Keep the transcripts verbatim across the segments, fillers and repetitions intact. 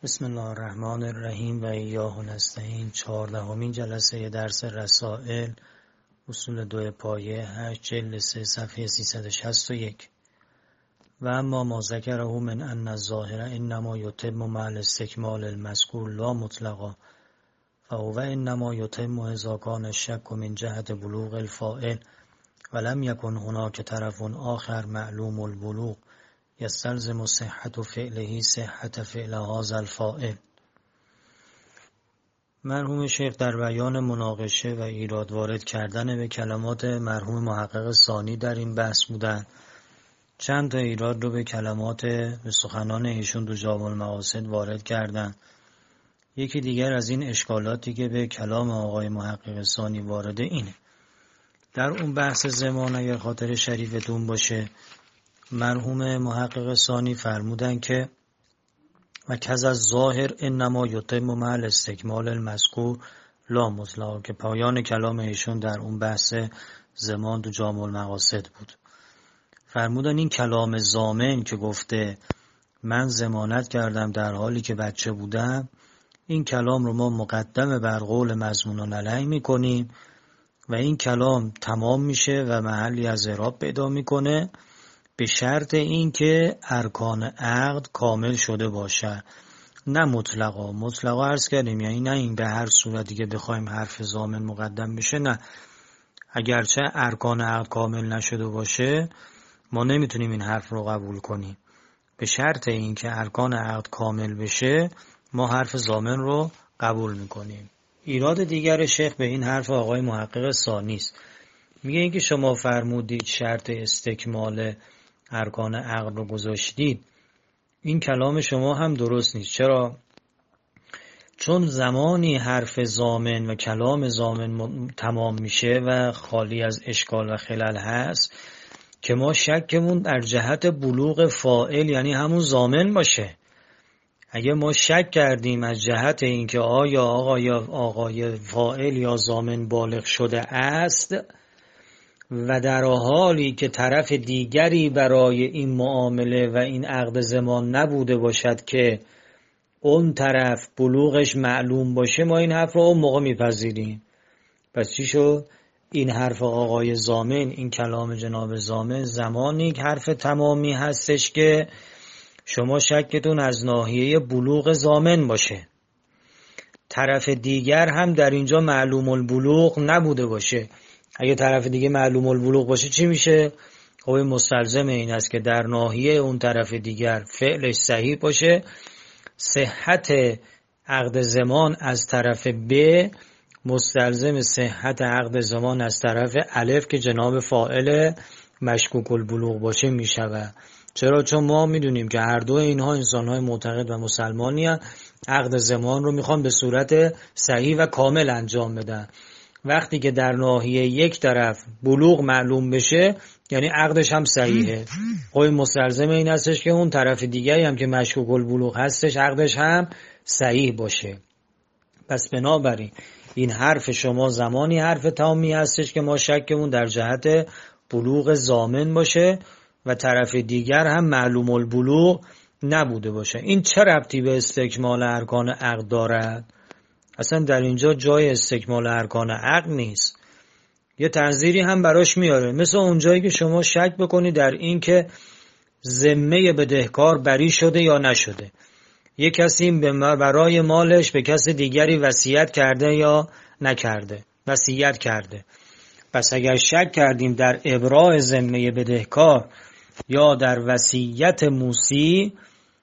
بسم الله الرحمن الرحیم و ایاه نستعین. چهاردهمین جلسه درس رسائل اصول دو پایه هشت جلد سه صفحه سیصد و شصت و یک. و اما ما ذکره من ان الظاهر انما یتم مع الاستکمال المذکور لا مطلقا فهو انما یتم اذا کان الشک من جهت بلوغ الفاعل ولم یکن هناک طرف آخر معلوم البلوغ یستلزم صحت فعله صحت فعل هذا الفاعل. مرحوم شیخ در بیان مناقشه و ایراد وارد کردن به کلمات مرحوم محقق ثانی در این بحث بودن. چند تا ایراد رو به کلمات به سخنان ایشون تو جامع المقاصد وارد کردن. یکی دیگر از این اشکالاتی که به کلام آقای محقق ثانی وارده اینه. در اون بحث زمان اگر خاطر شریفتون باشه مرحوم محقق ثانی فرمودن که و کذا الظاهر انما یتم مع الاستکمال المذکور لا مطلقا، که پایان کلام ایشون در اون بحث زمان تو جامع المقاصد بود. فرمودن این کلام ضامن که گفته من ضمانت کردم در حالی که بچه بودم، این کلام رو ما مقدم بر قول مضمون علیه میکنیم و این کلام تمام میشه و محلی از اعراب پیدا میکنه به شرط این که ارکان عقد کامل شده باشه، نه مطلقا. مطلقا عرض کردیم یعنی نه این به هر صورتی که بخوایم حرف ضامن مقدم بشه، نه، اگرچه ارکان عقد کامل نشده باشه ما نمیتونیم این حرف رو قبول کنیم. به شرط این که ارکان عقد کامل بشه ما حرف ضامن رو قبول میکنیم. ایراد دیگر شیخ به این حرف آقای محقق ثانی است. میگه اینکه شما فرمودید شرط استکمال ارکان عقد رو گذاشتید، این کلام شما هم درست نیست. چرا؟ چون زمانی حرف ضامن و کلام ضامن تمام میشه و خالی از اشکال و خلل هست که ما شکمون در جهت بلوغ فاعل یعنی همون ضامن باشه. اگه ما شک کردیم از جهت اینکه آیا آقای آقای فاعل یا ضامن بالغ شده است و در حالی که طرف دیگری برای این معامله و این عقد ضمان نبوده باشد که اون طرف بلوغش معلوم باشه، ما این حرف رو اون موقع میپذیریم. پس چی شد؟ این حرف آقای ضامن، این کلام جناب ضامن زمانی که حرف تمامی هستش که شما شکتون از ناحیه بلوغ ضامن باشه، طرف دیگر هم در اینجا معلوم البلوغ نبوده باشه. اگه طرف دیگه معلوم البلوغ باشه چی میشه؟ خب مستلزم این است که در ناحیه اون طرف دیگر فعلش صحیح باشه، صحت عقد ضمان از طرف ب مستلزم صحت عقد ضمان از طرف الف که جناب فاعل مشکوک البلوغ باشه میشود. چرا؟ چون ما میدونیم که هر دو اینها انسانهای معتقد و مسلمانی هستند، عقد ضمان رو میخوان به صورت صحیح و کامل انجام بدن. وقتی که در ناحیه یک طرف بلوغ معلوم بشه یعنی عقدش هم صحیحه. خب مستلزم این هستش که اون طرف دیگری هم که مشکوک البلوغ هستش عقدش هم صحیح باشه. پس بنابراین این حرف شما زمانی حرف تامی هستش که ما شکمون در جهت بلوغ ضامن باشه و طرف دیگر هم معلوم البلوغ نبوده باشه. این چه ربطی به استکمال ارکان عقد دارد؟ اصلا در اینجا جای استکمال ارکان عقد نیست. یه تنظیری هم براش میاره، مثل اونجایی که شما شک بکنی در این که ذمه بدهکار بری شده یا نشده. یه کسی برای مالش به کس دیگری وصیت کرده یا نکرده، وصیت کرده. پس اگر شک کردیم در ابراء ذمه بدهکار یا در وصیت موصی،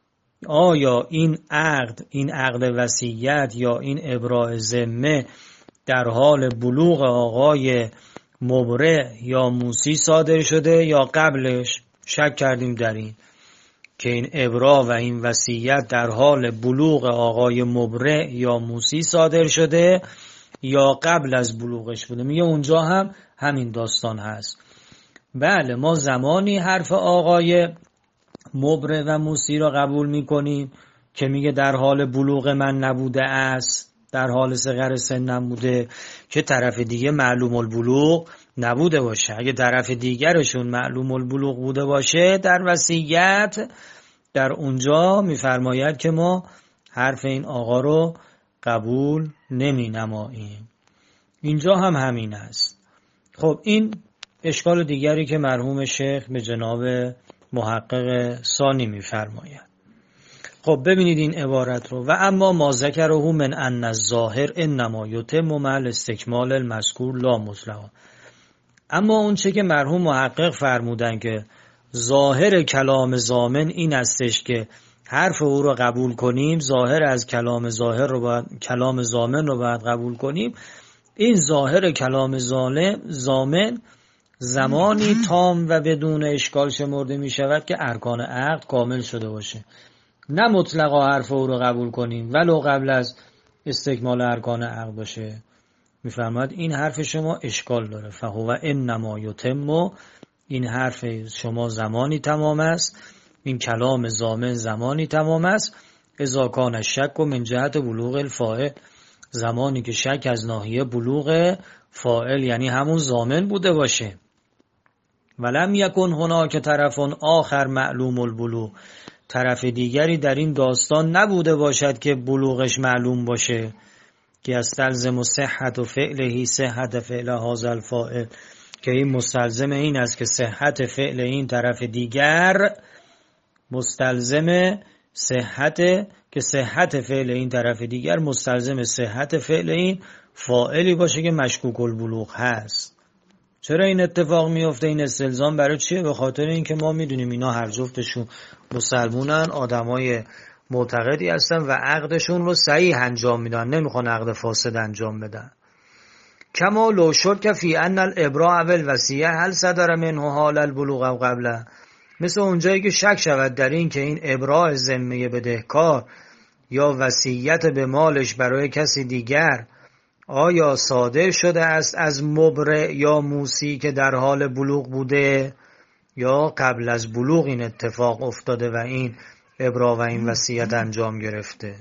آیا این عقد، این عقد وصیت یا این ابراء ذمه در حال بلوغ آقای مبرع یا موصی صادر شده یا قبلش؟ شک کردیم در این که این ابراء و این وصیت در حال بلوغ آقای مبرع یا موصی صادر شده یا قبل از بلوغش بوده. میگه اونجا هم همین داستان هست. بله، ما زمانی حرف آقای مبرع و موصی را قبول میکنیم که میگه در حال بلوغ من نبوده است، در حال صغر سنم بوده، که طرف دیگه معلوم البلوغ نبوده باشه. اگه طرف دیگرشون معلوم البلوغ بوده باشه در وصیت، در اونجا میفرماید که ما حرف این آقا رو قبول نمی نماییم. اینجا هم همین است. خب این اشکال دیگری که مرحوم شیخ به جناب محقق ثانی می‌فرماید. خب ببینید این عبارت رو. و اما ما ذکره من ان الظاهر انما یتم مع استکمال المذکور لا مطلقا. اما اون چه که مرحوم محقق فرمودن که ظاهر کلام ضامن این استش که حرف او رو قبول کنیم، ظاهر از کلام ظاهر رو باید کلام ضامن رو باید قبول کنیم. این ظاهر کلام ضامن زمانی تام و بدون اشکال شمرده می شود که ارکان عقد کامل شده باشه. نه مطلقا حرف او رو قبول کنیم ولو قبل از استکمال ارکان عقد باشه. میفرماد این حرف شما اشکال داره. فهو انما یتم، این حرف شما زمانی تمام است، این کلام ضامن زمانی تمام است اذا کان الشک من جهت بلوغ الفاعل، زمانی که شک از ناحیه بلوغ فاعل یعنی همون ضامن بوده باشه. ولم یکن هناک طرف آخر معلوم البلوغ، طرف دیگری در این داستان نبوده باشد که بلوغش معلوم باشه، که استلزم صحت و فعله صحت فعل هذا الفاعل، که این مستلزم این است که صحت فعل این طرف دیگر مستلزم صحت که صحت فعل این طرف دیگر مستلزم صحت فعل این فاعلی باشه که مشکوک البلوغ هست. چرا این اتفاق میفته؟ این استلزام برای چیه؟ به خاطر اینکه ما میدونیم اینا هر جفتشون مسلمونن، آدمای معتقدی هستن و عقدشون رو صحیح انجام میدن، نمیخوان عقد فاسد انجام بدن. کما لو شک فی ان الابراء والوصیه هل صدر منه حال البلوغ او قبله، مثل اونجایی که شک شود در این که این ابراء ذمه بدهکار یا وصیت به مالش برای کسی دیگر آیا صادر شده است از مبرع یا موسی که در حال بلوغ بوده یا قبل از بلوغ این اتفاق افتاده و این ابراء و این وصیت انجام گرفته.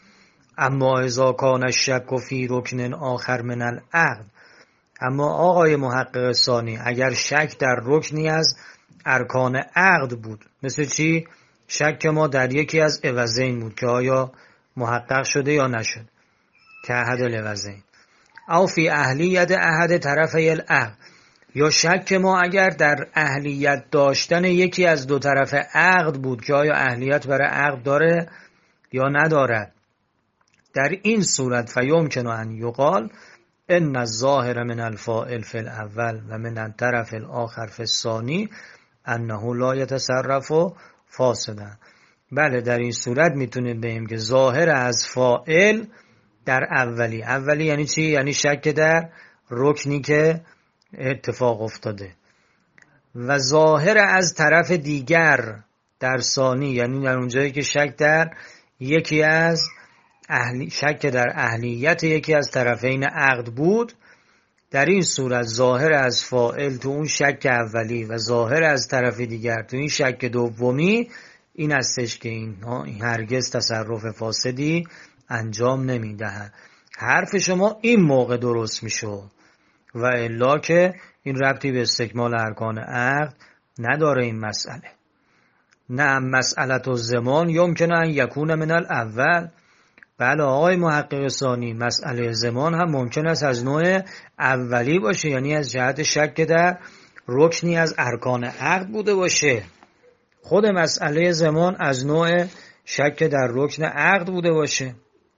اما اذا کان الشک فی رکن آخر من العقد، اما آقای محقق ثانی اگر شک در رکنی از ارکان عقد بود، مثل چی؟ شک ما در یکی از عوضین بود که آیا محقق شده یا نشد، که احد العوضین، او فی اهلیت احد طرفی العقد، یا شک ما اگر در اهلیت داشتن یکی از دو طرف عقد بود که آیا اهلیت برای عقد داره یا ندارد. در این صورت فیمکن ان یقال ان الظاهر من الفاعل فی الاول و من الطرف الاخر فی الثانی انه لا یتصرف فاسدا. بله در این صورت میتونیم بگیم که ظاهر از فاعل در اولی، اولی یعنی چی؟ یعنی شک در رکنی که اتفاق افتاده، و ظاهر از طرف دیگر در ثانی یعنی در اونجایی که شک در یکی از اهلی شک در اهلیت یکی از طرفین عقد بود. در این صورت ظاهر از فاعل تو اون شک اولی و ظاهر از طرف دیگر تو این شک دومی این استش که این هرگز تصرف فاسدی انجام نمیدهد. حرف شما این موقع درست میشه و الا که این ربطی به استکمال ارکان عقد نداره این مسئله. نه مسئله الزمان یمکن ان یکون من الاول. بله آقای محقق ثانی مسئله زمان هم ممکن است از نوع اولی باشه، یعنی از جهت شک در رکنی از ارکان عقد بوده باشه. خود مسئله زمان از نوع شک در رکن عقد بوده باشه.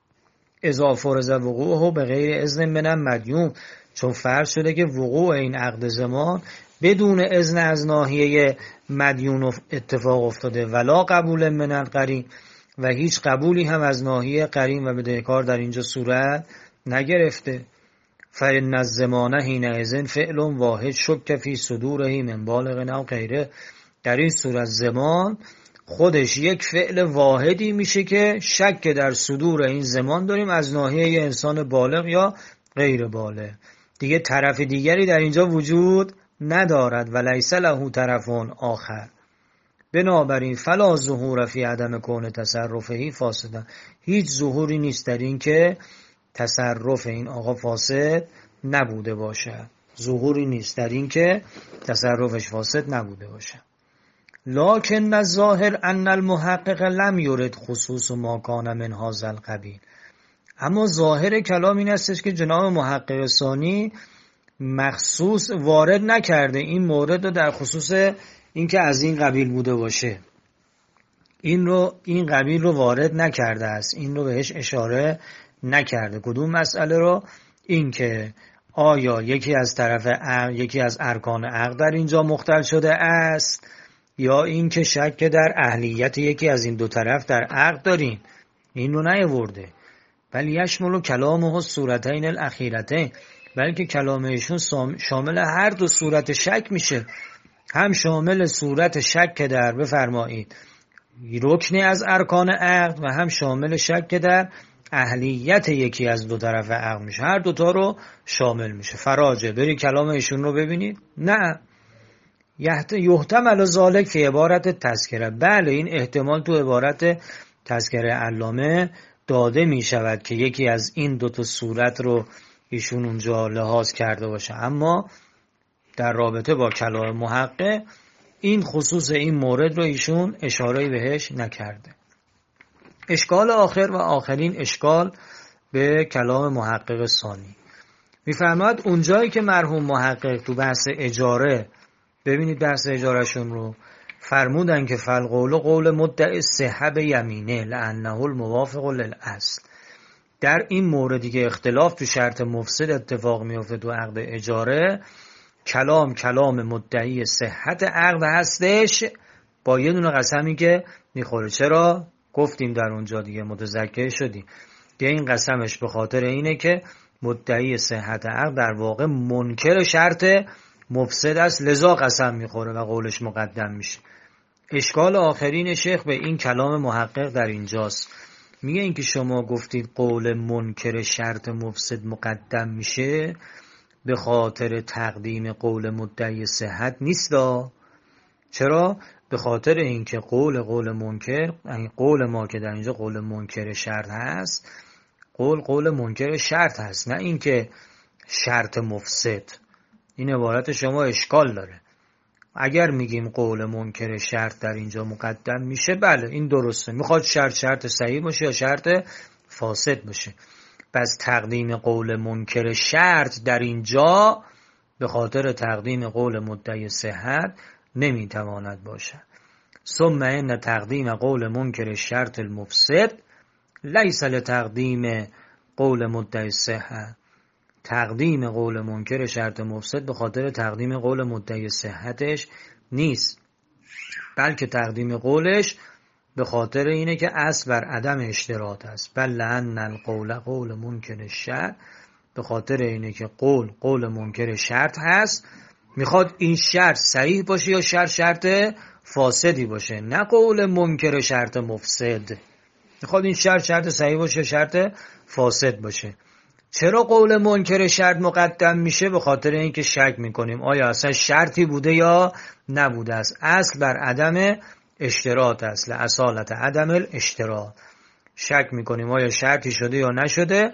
اذا فرض وقوعه به غیر اذن من مدیون، چون فرض شده که وقوع این عقد زمان بدون اذن از ناحیه مدیون اتفاق افتاده، ولا قبول من القرین، و هیچ قبولی هم از ناحیه قرین و بدهکار در اینجا صورت نگرفته. فإن الزمان حینئذ فعل واحد شک فی صدوره من بالغ او غیره. در این صورت زمان خودش یک فعل واحدی میشه که شک در صدور این زمان داریم از ناحیه انسان بالغ یا غیر بالغ. دیگه طرف دیگری در اینجا وجود ندارد و لیس له طرف آخر. بنابراین فلا ظهور فی عدم کون تصرفه فاسدا، هیچ ظهوری نیست در این که تصرف این آقا فاسد نبوده باشه، ظهوری نیست در این که تصرفش فاسد نبوده باشه. لکن الظاهر ان المحقق لم یرد خصوص ما کان من هذا القبیل. اما ظاهر کلام این استش که جناب محقق ثانی مخصوص وارد نکرده این مورد رو در خصوص این که از این قبیل بوده باشه، این رو این قبیل رو وارد نکرده است، این رو بهش اشاره نکرده. کدوم مسئله رو؟ این که آیا یکی از طرف عقل، یکی از ارکان عقل در اینجا مختل شده است، یا این که شک در اهلیت یکی از این دو طرف در عقل داریم، این رو نیاورده. بل یشمل کلامه صورتین الاخیرتین، بلکه کلام ایشون شامل هر دو صورت شک میشه، هم شامل صورت شک در بفرمایید رکنی از ارکان عقل و هم شامل شک در اهلیت یکی از دو طرف عقل میشه، هر دوتا رو شامل میشه. فراجه بری کلام ایشون رو ببینید. نه یحتمل ذالک فی عبارت تذکره، بله این احتمال تو عبارت تذکره علامه داده میشود که یکی از این دوتا صورت رو ایشون اونجا لحاظ کرده باشه، اما در رابطه با کلام محقق این خصوص این مورد رو ایشون اشاره بهش نکرده. اشکال آخر و آخرین اشکال به کلام محقق ثانی میفرماد اونجایی که مرحوم محقق تو بحث اجاره، ببینید بحث اجارهشون رو فرمودن که فالقول قول مدعی صحه به یمینه لانه الموافق للاصل. در این موردی که اختلاف تو شرط مفسد اتفاق میفته تو عقد اجاره، کلام کلام مدعی صحت عقد هستش با یه دونه قسمی که میخوره. چرا؟ گفتیم در اونجا دیگه متذکر شدیم که این قسمش به خاطر اینه که مدعی صحت عقد در واقع منکر شرط مفسد است، لذا قسم میخوره و قولش مقدم میشه. اشکال آخرین شیخ به این کلام محقق در اینجاست. میگه این که شما گفتید قول منکر شرط مفسد مقدم میشه به خاطر تقدیم قول مدعی صحت نیست. چرا؟ به خاطر اینکه قول قول منکر، یعنی قول ما که در اینجا قول منکر شرط هست، قول قول منکر شرط هست، نه اینکه شرط مفسد. این عبارت شما اشکال داره. اگر میگیم قول منکر شرط در اینجا مقدم میشه، بله این درسته، میخواد شرط شرط صحیح باشه یا شرط فاسد باشه. پس تقدیم قول منکر شرط در اینجا به خاطر تقدیم قول مدعی صحت نمیتواند باشه. ثم ان تقدیم قول منکر شرط المفسد لیس لتقدیم قول مدعی صحت. تقدیم قول منکر شرط مفسد به خاطر تقدیم قول مدعی صحتش نیست، بلکه تقدیم قولش به خاطر اینه که اصل بر عدم اشتراط است. بل لأن القول قول منکر شرط، به خاطر اینه که قول قول منکر شرط هست، میخواد این شرط صحیح باشه یا شرط شرط فاسدی باشه، نه قول منکر شرط مفسد. میخواد این شرط شرط صحیح باشه شرط فاسد باشه. چرا قول منکر شرط مقدم میشه؟ به خاطر اینکه شک میکنیم آیا اصلا شرطی بوده یا نبوده است. اصل بر عدم اشتراط است، اصالت عدم الاشتراط. شک میکنیم آیا شرطی شده یا نشده،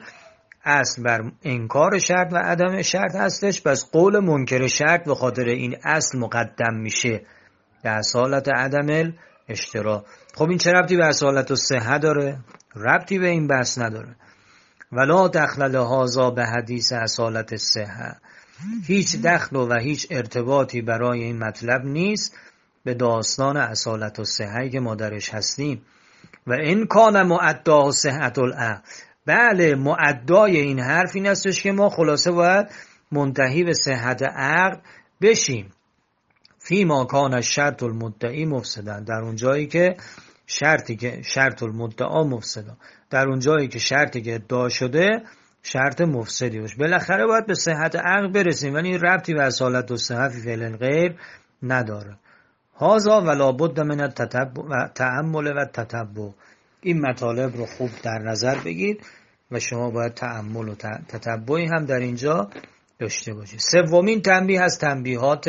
اصل بر انکار شرط و عدم شرط هستش. پس قول منکر شرط به خاطر این اصل مقدم میشه، به اصالت عدم الاشتراط. خب این چه ربطی به اصالت الصحه داره؟ ربطی به این بحث نداره. ولا دخل لهذا به حدیث اصالت الصحه، هیچ دخل و هیچ ارتباطی برای این مطلب نیست به داستان اصالت الصحه که ما درش هستیم. و این کان معداه صحت العقل، بله معدای این حرف این استش که ما خلاصه باید منتهی به صحت عقل بشیم. فی ما کان شرط المدعی مفسدا، در اون جایی که شرطی که شرط المدعا مفسدا، در اون جایی که شرطی که ادعا شده شرط مفسدی باشه. بالاخره باید به صحت عقل برسیم، ولی این ربطی به اصالت الصحه فی فعل الغیر نداره. هذا ولا بد من التتبع و تأمل و تتبع. این مطالب رو خوب در نظر بگیر و شما باید تأمل و تتبعی هم در اینجا داشته باشید. سومین تنبیه از تنبیهات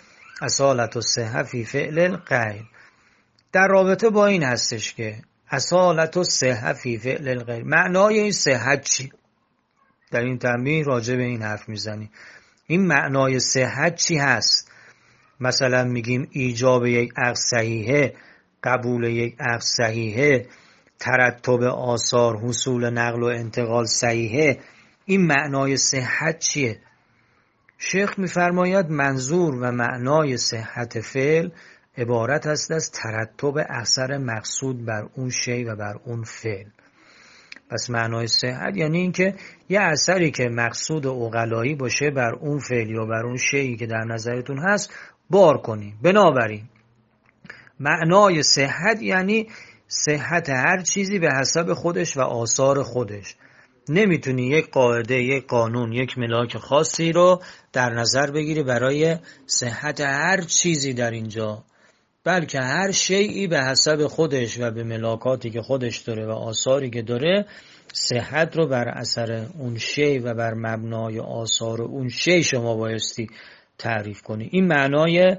اصالت الصحه فی فعل الغیر در رابطه با این هستش که اصالت الصحه فی فعل الغیر، معنای این صحت چی؟ در این تنبیه راجع به این حرف میزنی. این معنای صحت چی هست؟ مثلا میگیم ایجاب یک عقد صحیحه، قبول یک عقد صحیحه، ترتب آثار، حصول نقل و انتقال صحیحه. این معنای صحت چیه؟ شیخ میفرماید منظور و معنای صحت فعل عبارت است از ترتب اثر مقصود بر اون شی و بر اون فعل. پس معنای صحت یعنی این که یه اثری که مقصود عقلایی باشه بر اون فعل یا بر اون شیئی که در نظرتون هست بار کنیم. بنابراین معنای صحت یعنی صحت هر چیزی به حسب خودش و آثار خودش. نمیتونی یک قاعده، یک قانون، یک ملاک خاصی رو در نظر بگیری برای صحت هر چیزی در اینجا، بلکه هر شیئی به حسب خودش و به ملاکاتی که خودش داره و آثاری که داره صحت رو بر اثر اون شی و بر مبنای آثار اون شی شما بایستی تعریف کنی. این معنای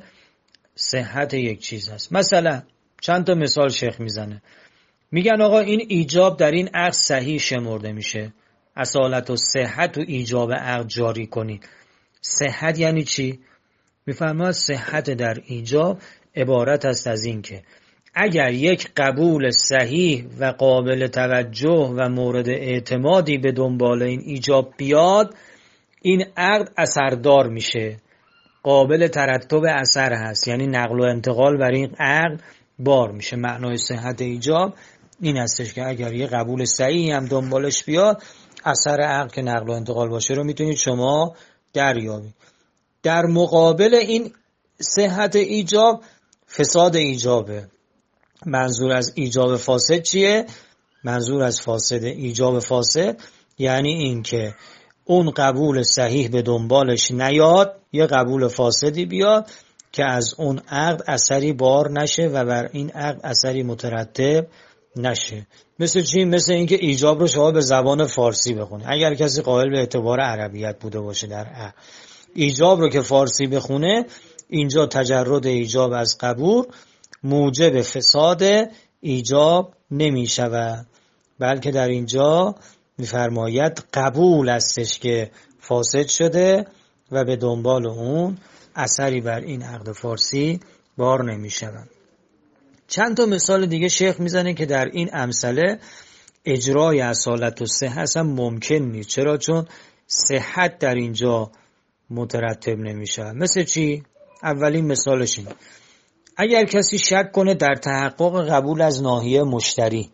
صحت یک چیز هست. مثلا چند تا مثال شیخ میزنه. میگن آقا این ایجاب در این عقد صحیح شمرده میشه، اصالت و صحت و ایجاب عقد جاری کنید. صحت یعنی چی؟ میفرماید صحت در ایجاب عبارت است از این که اگر یک قبول صحیح و قابل توجه و مورد اعتمادی به دنبال این ایجاب بیاد، این عقد اثردار میشه، قابل ترتب اثر هست، یعنی نقل و انتقال بر این عقد بار میشه. معنای صحت ایجاب این هستش که اگر یه قبول صحیحی هم دنبالش بیاد، اثر عقد که نقل و انتقال باشه رو میتونید شما دریابید. در مقابل این صحت ایجاب فساد ایجابه. منظور از ایجاب فاسد چیه؟ منظور از فاسد ایجاب فاسد یعنی این که اون قبول صحیح به دنبالش نیاد، یه قبول فاسدی بیاد که از اون عقد اثری بار نشه و بر این عقد اثری مترتب نشه. مثل چی؟ مثل اینکه ایجاب رو شما به زبان فارسی بخونی. اگر کسی قائل به اعتبار عربیت بوده باشه در عقد، ایجاب رو که فارسی بخونه، اینجا تجرد ایجاب از قبول موجب فساد ایجاب نمی شود، بلکه در اینجا میفرماید قبول استش که فاسد شده و به دنبال اون اثری بر این عقد فارسی بار نمی شود. چند تا مثال دیگه شیخ میزنه که در این امثله اجرای اصالت و صحت هم ممکن نیست. چرا؟ چون صحت در اینجا مترتب نمیشه. مثل چی؟ اولین مثالش این: اگر کسی شک کنه در تحقق قبول از ناحیه مشتری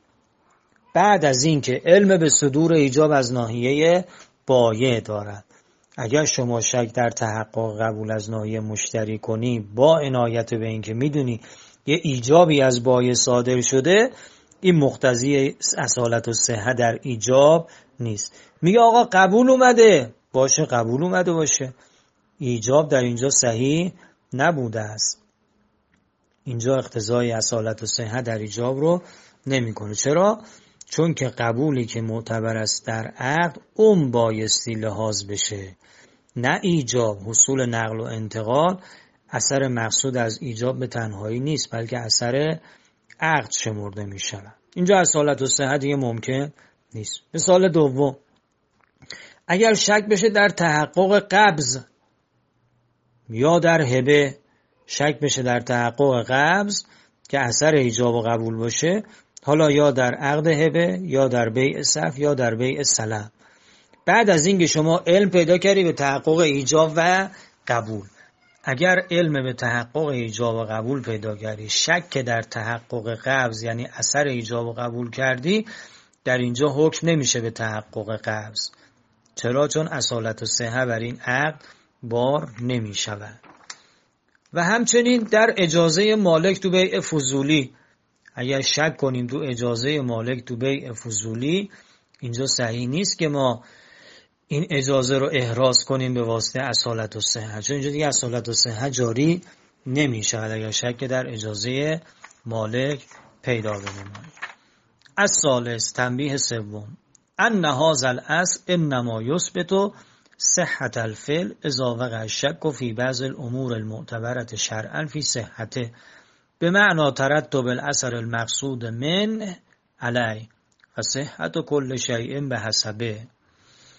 بعد از این که علم به صدور ایجاب از ناحیه بایع دارد، اگر شما شک در تحقق قبول از ناحیه مشتری کنی با عنایت به این که میدونی یه ایجابی از بایع صادر شده، این مقتضی اصالت و صحت در ایجاب نیست. میگه آقا قبول اومده باشه، قبول اومده باشه، ایجاب در اینجا صحیح نبوده است. اینجا اقتضای اصالت و صحت در ایجاب رو نمیکنه. چرا؟ چون که قبولی که معتبر است در عقد اون بایستی لحاظ بشه، نه ایجاب. حصول نقل و انتقال اثر مقصود از ایجاب به تنهایی نیست، بلکه اثر عقد شمرده می شود. اینجا اصالت و صحت دیگه ممکن نیست. مثال دوم: اگر شک بشه در تحقق قبض یا در هبه، شک بشه در تحقق قبض که اثر ایجاب و قبول باشه، حالا یا در عقد هبه یا در بیع صف یا در بیع سلم، بعد از اینکه شما علم پیدا کردی به تحقق ایجاب و قبول. اگر علم به تحقق ایجاب و قبول پیدا کردی، شک در تحقق قبض یعنی اثر ایجاب و قبول کردی، در اینجا حکم نمیشه به تحقق قبض. چرا؟ چون اصالت و صحت بر این عقد بار نمی شود. و همچنین در اجازه مالک تو بیع فضولی، اگر شک کنیم تو اجازه مالک تو بیع فضولی، اینجا صحیح نیست که ما این اجازه رو احراز کنیم به واسطه اصالت و صحت، چون اینجا دیگه اصالت و صحت جاری نمی شود اگر شک در اجازه مالک پیدا بنماید. الثالث، تنبیه سوم: ان هذا الاصل انما یثبت صحت الفعل اذا وقع الشک فی بعض الامور المعتبرة شرعا فی صحته بمعنى ترتب الاثر المقصود من علی و صحت کل شیء بحسبه.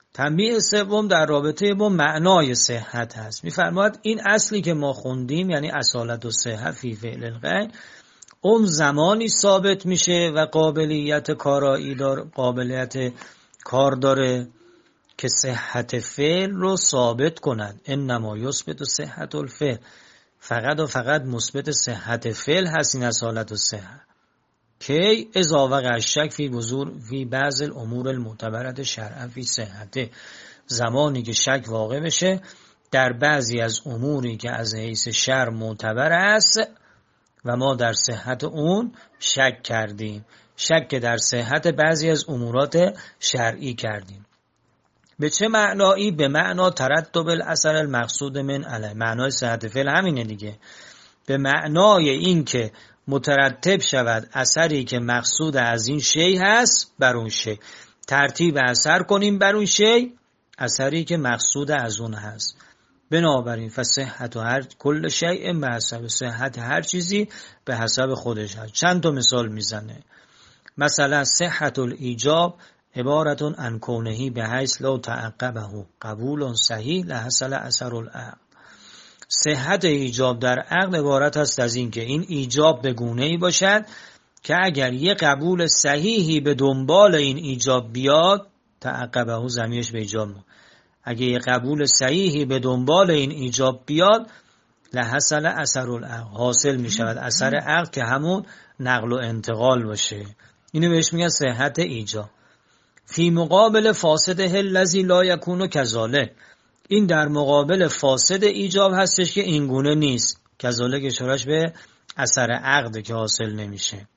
تنبیه سوم در رابطه با معنای صحت هست. می‌فرماید این اصلی که ما خوندیم، یعنی اصالت و صحت فی فعل الغیر، اون زمانی ثابت میشه و قابلیت کارایی داره، قابلیت کار داره که صحت فعل رو ثابت کنند. انما یثبت صحت الفعل، فقط و فقط مثبت صحت فعل هست این اصالت و صحت. کی اذا وقع الشک فی بذور فی بعض الامور المعتبره شرعا فی صحته، زمانی که شک واقع بشه در بعضی از اموری که از حیث شرع معتبر است و ما در صحت اون شک کردیم، شک در صحت بعضی از امورات شرعی کردیم. به چه معنایی؟ به معنا ترتب الاثر المقصود من علیه. معنای صحت فعل همینه دیگه، به معنای این که مترتب شود اثری که مقصود از این شی هست بر اون شی، ترتیب اثر کنیم بر اون شی اثری که مقصود از اون هست. بنابراین فصحت و هر کل شیء به حسب، صحت هر چیزی به حسب خودش هست. چند تا مثال میزنه. مثلا صحت الایجاب عبارت عن کونه به حیث لا تعقبه قبول صحیح لحصل اثر العقل. صحت ایجاب در عقل عبارت است از این که این ایجاب به گونه‌ای باشد که اگر یه قبول صحیحی به دنبال این ایجاب بیاد، تعقبه ضمیرش به ایجاب مون، اگه یه قبول صحیحی به دنبال این ایجاب بیاد لحصل اثر العقل، حاصل می شود اثر عقل که همون نقل و انتقال باشه. اینو بهش میگن صحت ایجاب. فی مقابل فاسده الذی لا یکون کذالک، این در مقابل فاسد ایجاب هستش که این گونه نیست. کذالک اشارش به اثر عقد که حاصل نمیشه.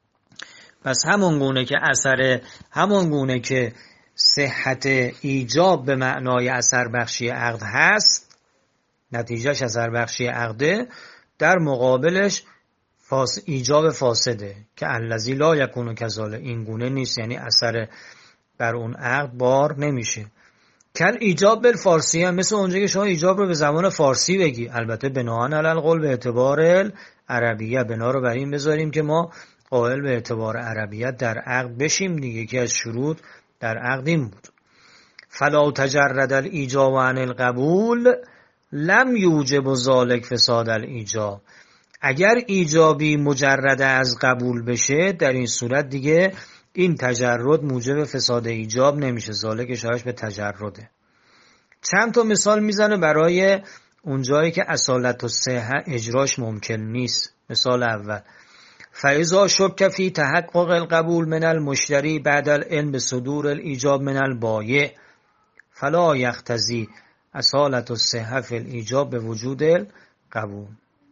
پس همون گونه که اثر همون گونه که صحت ایجاب به معنای اثر بخشی عقد هست، نتیجهش اثر بخشی عقده، در مقابلش فاس ایجاب فاسده که الذی لا یکون کذالک، این گونه نیست، یعنی اثر بر اون عقد بار نمیشه. کل ایجاب بالفارسی هم مثل اونجا که شما ایجاب رو به زبان فارسی بگی، البته بناهن علی القول به اعتبار عربیه، بنا رو بر این بذاریم که ما قائل به اعتبار عربیت در عقد بشیم دیگه، که از شروط در عقد این بود. فلا تجرد الایجاب عن القبول لم یوجب ذلک فساد الایجاب، اگر ایجابی مجرد از قبول بشه در این صورت دیگه این تجرد موجب فساد ایجاب نمیشه. ذالک اشارش به تجرده. چند تا مثال میزنه برای اون جایی که اصالت و صحت اجراش ممکن نیست. مثال اول، فاذا شک فی تحقق القبول من المشتری بعد العلم بصدور الایجاب من البایع فلا یقتضی اصالت الصحه فی الایجاب به وجود القبول.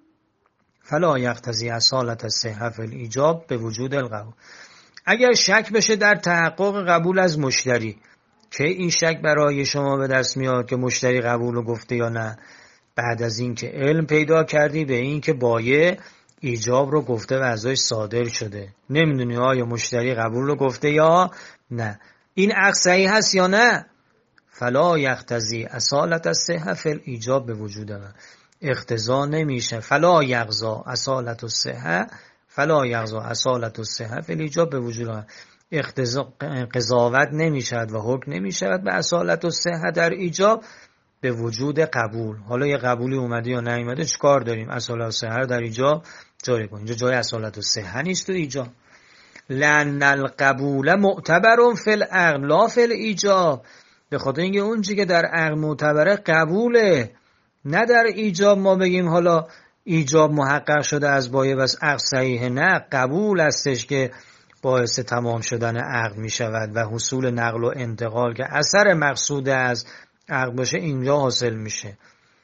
فلا یقتضی اصالت الصحه فی الایجاب به وجود القبول. اگر شک بشه در تحقق قبول از مشتری، که این شک برای شما به دست میاد که مشتری قبول رو گفته یا نه؟ بعد از این که علم پیدا کردی به این که بایع ایجاب رو گفته و ازش صادر شده، نمیدونی آیا مشتری قبول رو گفته یا نه، این عقد صحیح هست یا نه؟ فلا یقتضی اصالت الصحه فی الایجاب به وجود من، اقتضا نمیشه. فلا یقضا اصالت الصحه فلا یقضا اصالت الصحه فی الایجاب به وجود من، قضاوت نمیشود و حکم نمیشود به اصالت الصحه در ایجاب به وجود قبول. حالا یه قبولی اومده یا نیومده چیکار داریم؟ اصالت الصحه در ایجاب جاری کن. اینجا جای اصالت الصحه نیست تو ایجاب. لأن القبول معتبر فی العقل لا فی الایجاب، به خاطر اینکه اون چیزی که در عقل معتبره قبوله، نه در ایجاب ما بگیم حالا ایجاب محقق شده از بایع بس عقد صحیحه، نه، قبول هستش که باعث تمام شدن عقد می شود و حصول نقل و انتقال که اثر مقصود از عقد باشه اینجا حاصل میشه.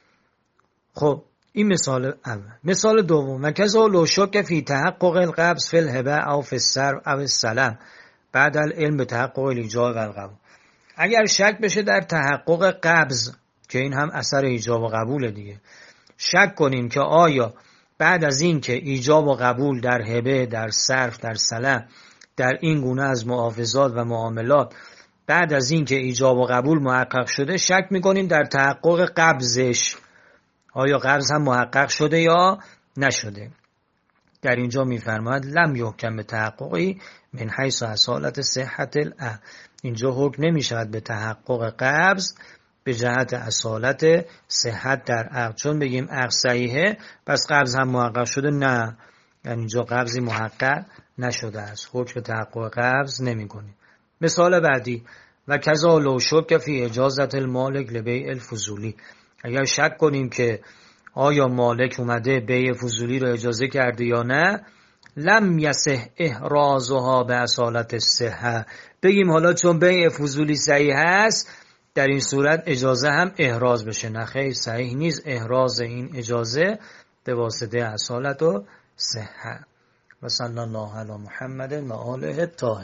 خب این مثال اول. مثال دوم، مکذا لو شک فی تحقق القبض فی الهبه او فی الصرف او السلم بعد العلم به تحقق الایجاب و القبول، اگر شک بشه در تحقق قبض، که این هم اثر ایجاب و قبول دیگه، شک کنیم که آیا بعد از این که ایجاب و قبول در هبه، در صرف، در سلم، در این گونه از محافظات و معاملات، بعد از این که ایجاب و قبول محقق شده شک میکنیم در تحقق قبضش، آیا قبض هم محقق شده یا نشده. در اینجا میفرماید لم یحکم به تحققی من حیث اصالت صحت العقد. اینجا حکم نمی شود به تحقق قبض به جهت اصالت صحت در عقد، چون بگیم عقد صحیحه پس قبض هم محقق شده. نه، یعنی اینجا قبضی محقق نشده است، حکم به تحقق قبض نمی کنیم. مثال بعدی و کذا لو شک فی اجازت المالک لبیع الفضولی. اگر شک کنیم که آیا مالک اومده بیع فضولی رو اجازه کرده یا نه، لم یصح احرازها به اصالت الصحه. بگیم حالا چون بیع فضولی صحیح هست در این صورت اجازه هم احراز بشه. نه خیر، صحیح نیست احراز این اجازه به واسطه اصالت و صحه. و صلی الله علی محمد و آله الطاهرین.